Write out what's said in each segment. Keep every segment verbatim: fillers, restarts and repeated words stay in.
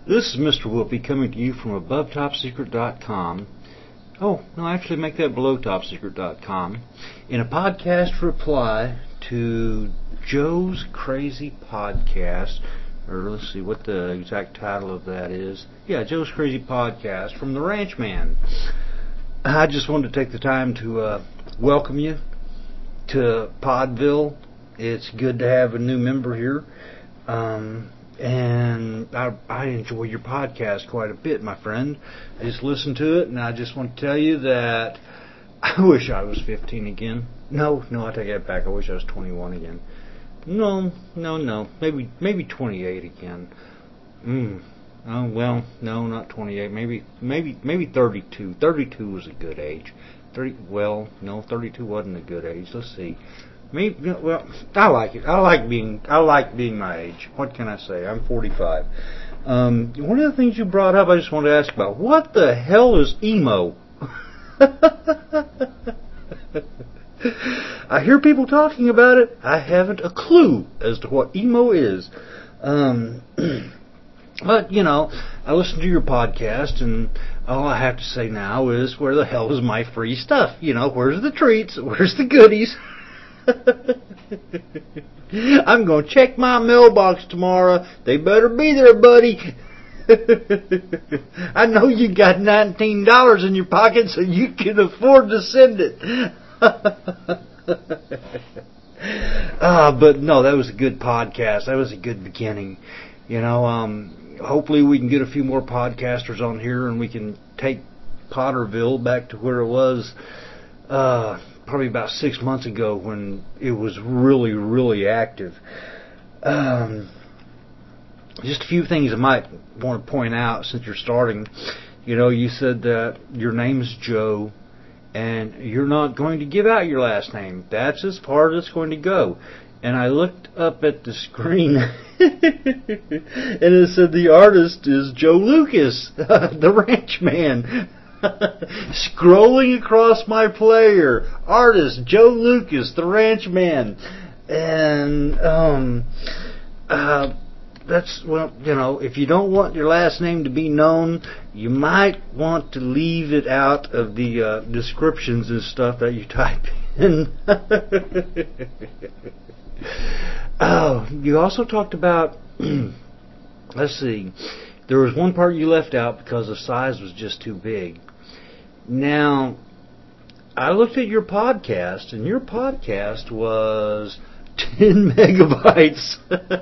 This is Mister Whoopi coming to you from above top secret dot com. Oh, no, actually make that below top secret dot com. In a podcast reply to Joe's Crazy Podcast, or let's see what the exact title of that is. Yeah, Joe's Crazy Podcast from the Ranchman. I just wanted to take the time to uh, welcome you to Podville. It's good to have a new member here. Um... And I, I enjoy your podcast quite a bit, my friend. I just listened to it, and I just want to tell you that I wish I was fifteen again. No, no, I take that back. I wish I was twenty-one again. No, no, no. Maybe, maybe twenty-eight again. Mm. Oh well, no, not twenty-eight. Maybe, maybe, maybe thirty-two. thirty-two was a good age. Thirty. Well, no, thirty-two wasn't a good age. Let's see. Me, well, I like it. I like being. I like being my age. What can I say? I'm forty-five. Um, one of the things you brought up, I just wanted to ask about. What the hell is emo? I hear people talking about it. I haven't a clue as to what emo is. Um, but you know, I listen to your podcast, and all I have to say now is, where the hell is my free stuff? You know, where's the treats? Where's the goodies? I'm going to check my mailbox tomorrow. They better be there, buddy. I know you got nineteen dollars in your pocket, so you can afford to send it. uh, but no, that was a good podcast. That was a good beginning. You know, um, hopefully we can get a few more podcasters on here, and we can take Potterville back to where it was uh probably about six months ago, when it was really, really active. Um, just a few things I might want to point out since you're starting. You know, you said that your name's Joe, and you're not going to give out your last name. That's as far as it's going to go. And I looked up at the screen, and it said the artist is Joe Lucas, the Ranchman. Scrolling across my player, artist Joe Lucas, the Ranchman, and um, uh, that's, well, you know, if you don't want your last name to be known, you might want to leave it out of the uh, descriptions and stuff that you type in. Oh, you also talked about. Let's see. There was one part you left out because the size was just too big. Now, I looked at your podcast, and your podcast was ten megabytes.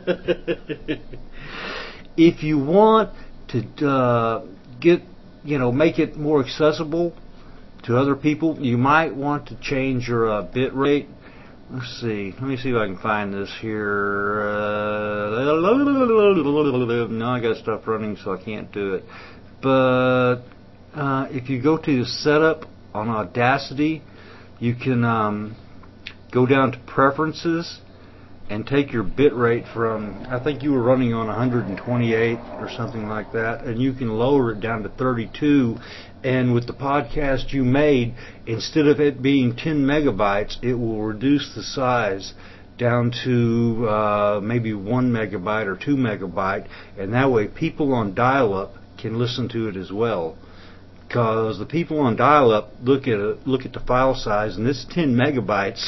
If you want to uh, get, you know, make it more accessible to other people, you might want to change your uh, bit rate. Let's see. Let me see if I can find this here. Uh, no, I got stuff running, so I can't do it. But uh, if you go to Setup on Audacity, you can um, go down to Preferences and take your bit rate from, I think you were running on one twenty-eight or something like that, and you can lower it down to thirty-two. And with the podcast you made, instead of it being ten megabytes, it will reduce the size down to uh, maybe one megabyte or two megabyte, and that way people on dial-up can listen to it as well. Because the people on dial-up look at it, look at the file size, and this ten megabytes.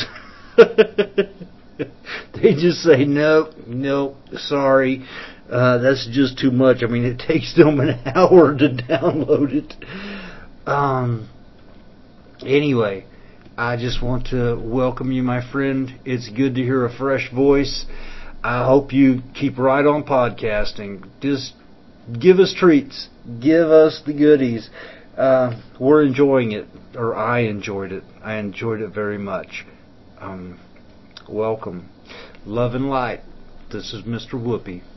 They just say, nope, nope, sorry, uh, that's just too much. I mean, it takes them an hour to download it. Um. Anyway, I just want to welcome you, my friend. It's good to hear a fresh voice. I hope you keep right on podcasting. Just give us treats. Give us the goodies. Uh, we're enjoying it, or I enjoyed it. I enjoyed it very much. Um, welcome. Love and light. This is Mister Whoopi.